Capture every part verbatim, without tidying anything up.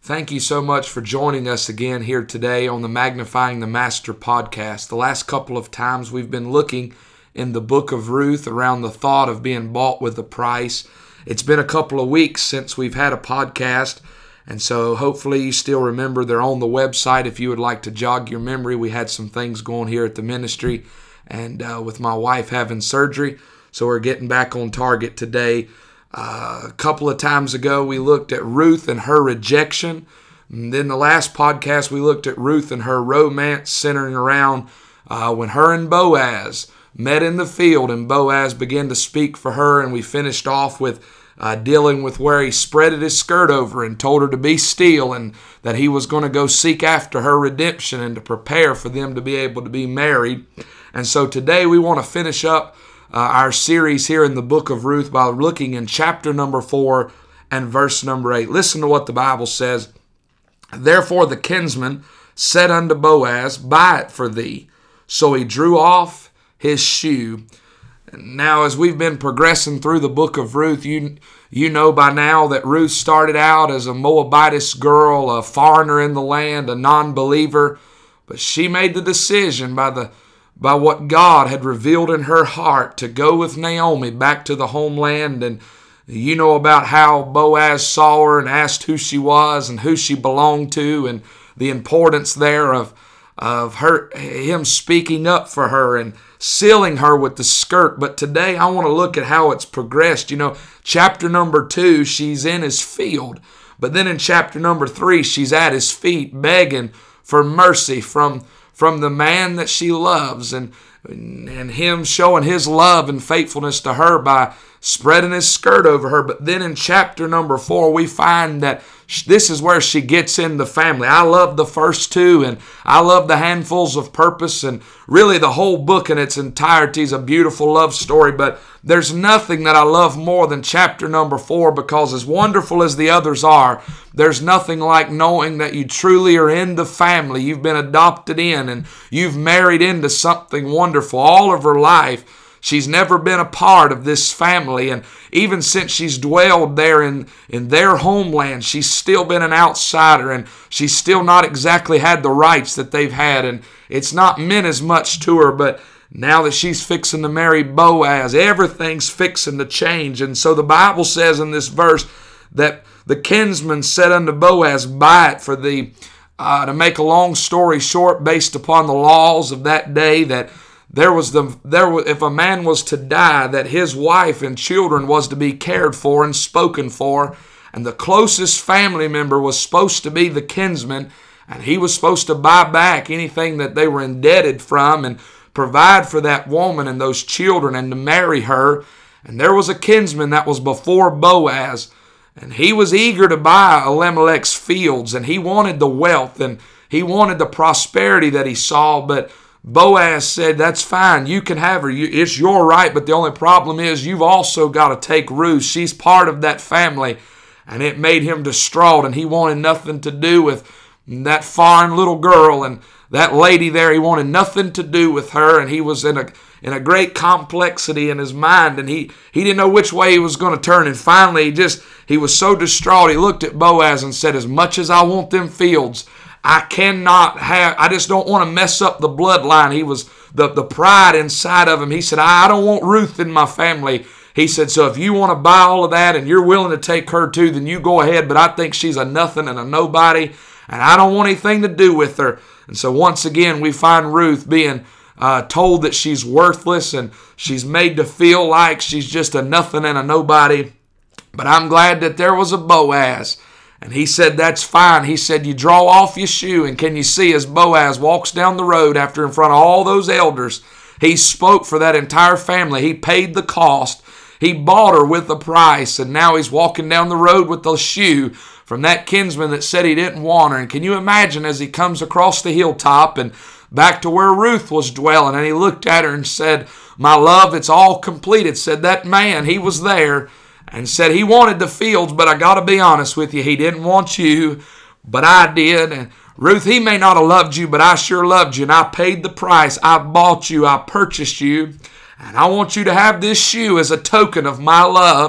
Thank you so much for joining us again here today on the Magnifying the Master podcast. The last couple of times we've been looking in the book of Ruth around the thought of being bought with a price. It's been a couple of weeks since we've had a podcast, and so hopefully you still remember. They're on the website if you would like to jog your memory. We had some things going here at the ministry, and uh, with my wife having surgery, so we're getting back on target today. Uh, a couple of times ago, we looked at Ruth and her rejection. And then the last podcast, we looked at Ruth and her romance centering around uh, when her and Boaz met in the field and Boaz began to speak for her. And we finished off with uh, dealing with where he spreaded his skirt over and told her to be still and that he was going to go seek after her redemption and to prepare for them to be able to be married. And so today we want to finish up Uh, our series here in the book of Ruth by looking in chapter number four and verse number eight. Listen to what the Bible says. Therefore the kinsman said unto Boaz, Buy it for thee. So he drew off his shoe. Now, as we've been progressing through the book of Ruth, you you know by now that Ruth started out as a Moabitess girl, a foreigner in the land, a non-believer, but she made the decision by the by what God had revealed in her heart to go with Naomi back to the homeland. And you know about how Boaz saw her and asked who she was and who she belonged to and the importance there of, of her him speaking up for her and sealing her with the skirt. But today I want to look at how it's progressed. You know, chapter number two, she's in his field. But then in chapter number three, she's at his feet begging for mercy from from the man that she loves, and and him showing his love and faithfulness to her by spreading his skirt over her. But then in chapter number four, we find that this is where she gets in the family. I love the first two, and I love the handfuls of purpose, and really the whole book in its entirety is a beautiful love story. But there's nothing that I love more than chapter number four, because as wonderful as the others are, there's nothing like knowing that you truly are in the family. You've been adopted in, and you've married into something wonderful. All of her life, she's never been a part of this family, and even since she's dwelled there in, in their homeland, she's still been an outsider, and she's still not exactly had the rights that they've had, and it's not meant as much to her. But now that she's fixing to marry Boaz, everything's fixing to change. And so the Bible says in this verse that the kinsman said unto Boaz, Buy it for thee. Uh, to make a long story short, based upon the laws of that day, that There was the there was, if a man was to die, that his wife and children was to be cared for and spoken for, and the closest family member was supposed to be the kinsman, and he was supposed to buy back anything that they were indebted from and provide for that woman and those children and to marry her. And there was a kinsman that was before Boaz, and he was eager to buy Elimelech's fields, and he wanted the wealth and he wanted the prosperity that he saw. But Boaz said, That's fine, you can have her, it's your right, but the only problem is you've also got to take Ruth. She's part of that family. And it made him distraught, and he wanted nothing to do with that foreign little girl and that lady there. He wanted nothing to do with her, and he was in a in a great complexity in his mind, and he, he didn't know which way he was going to turn. And finally, he just he was so distraught, he looked at Boaz and said, As much as I want them fields, I cannot have, I just don't want to mess up the bloodline. He was, the, the pride inside of him. He said, I don't want Ruth in my family. He said, so if you want to buy all of that and you're willing to take her too, then you go ahead. But I think she's a nothing and a nobody, and I don't want anything to do with her. And so once again, we find Ruth being uh, told that she's worthless, and she's made to feel like she's just a nothing and a nobody. But I'm glad that there was a Boaz. And he said, That's fine. He said, You draw off your shoe. And can you see as Boaz walks down the road after in front of all those elders, he spoke for that entire family. He paid the cost. He bought her with a price. And now he's walking down the road with the shoe from that kinsman that said he didn't want her. And can you imagine as he comes across the hilltop and back to where Ruth was dwelling, and he looked at her and said, My love, it's all completed. Said that man, he was there, and said he wanted the fields, but I got to be honest with you, he didn't want you, but I did. And Ruth, he may not have loved you, but I sure loved you, and I paid the price. I bought you. I purchased you, and I want you to have this shoe as a token of my love.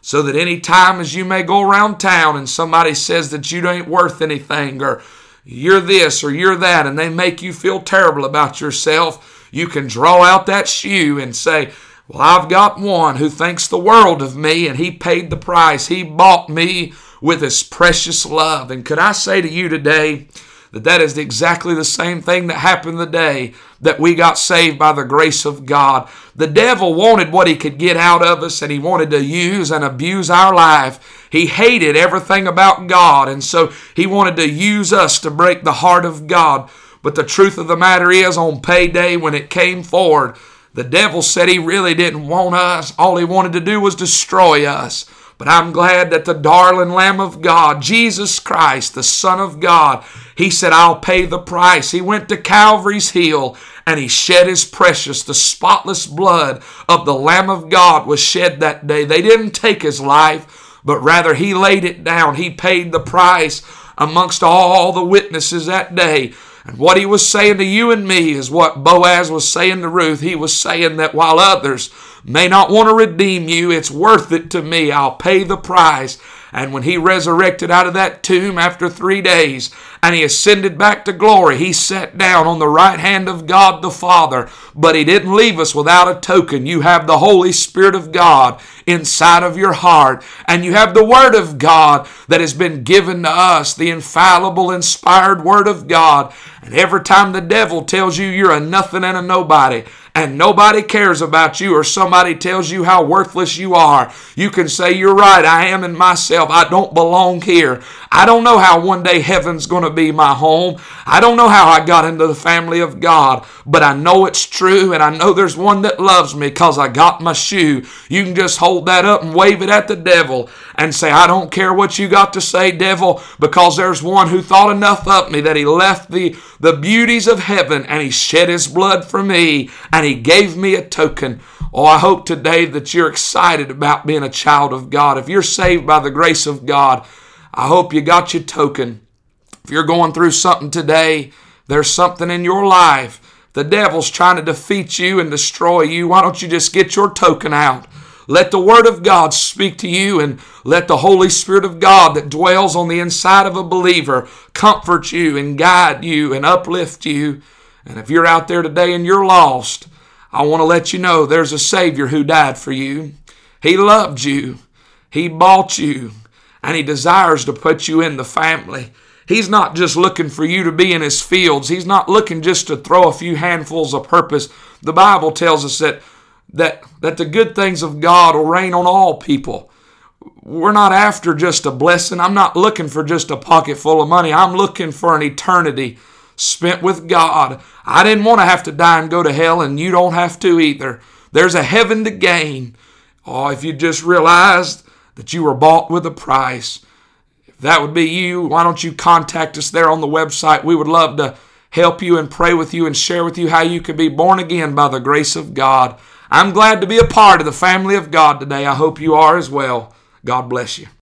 so that any time as you may go around town and somebody says that you ain't worth anything, or you're this or you're that, and they make you feel terrible about yourself, you can draw out that shoe and say, well, I've got one who thinks the world of me, and he paid the price. He bought me with his precious love. And could I say to you today that that is exactly the same thing that happened the day that we got saved by the grace of God. The devil wanted what he could get out of us, and he wanted to use and abuse our life. He hated everything about God, and so he wanted to use us to break the heart of God. But the truth of the matter is, on payday, when it came forward, the devil said he really didn't want us. All he wanted to do was destroy us. But I'm glad that the darling Lamb of God, Jesus Christ, the Son of God, he said, I'll pay the price. He went to Calvary's hill and he shed his precious, the spotless blood of the Lamb of God was shed that day. They didn't take his life, but rather he laid it down. He paid the price amongst all the witnesses that day. And what he was saying to you and me is what Boaz was saying to Ruth. He was saying that while others may not want to redeem you, it's worth it to me. I'll pay the price. And when he resurrected out of that tomb after three days and he ascended back to glory, he sat down on the right hand of God the Father. But he didn't leave us without a token. You have the Holy Spirit of God inside of your heart, and you have the Word of God that has been given to us, the infallible, inspired Word of God. And every time the devil tells you you're a nothing and a nobody, and nobody cares about you, or somebody tells you how worthless you are, you can say, you're right, I am in myself. I don't belong here. I don't know how one day heaven's going to be my home. I don't know how I got into the family of God, but I know it's true, and I know there's one that loves me because I got my shoe. You can just hold that up and wave it at the devil and say, I don't care what you got to say, devil, because there's one who thought enough of me that he left the, the beauties of heaven and he shed his blood for me, and he gave me a token. Oh, I hope today that you're excited about being a child of God. If you're saved by the grace of God, I hope you got your token. If you're going through something today, there's something in your life. The devil's trying to defeat you and destroy you. Why don't you just get your token out? Let the Word of God speak to you, and let the Holy Spirit of God that dwells on the inside of a believer comfort you and guide you and uplift you. And if you're out there today and you're lost, I want to let you know there's a Savior who died for you. He loved you. He bought you. And He desires to put you in the family. He's not just looking for you to be in His fields. He's not looking just to throw a few handfuls of purpose. The Bible tells us that, that, that the good things of God will reign on all people. We're not after just a blessing. I'm not looking for just a pocket full of money. I'm looking for an eternity spent with God. I didn't want to have to die and go to hell, and you don't have to either. There's a heaven to gain. Oh, if you just realized that you were bought with a price. If that would be you, why don't you contact us there on the website? We would love to help you and pray with you and share with you how you can be born again by the grace of God. I'm glad to be a part of the family of God today. I hope you are as well. God bless you.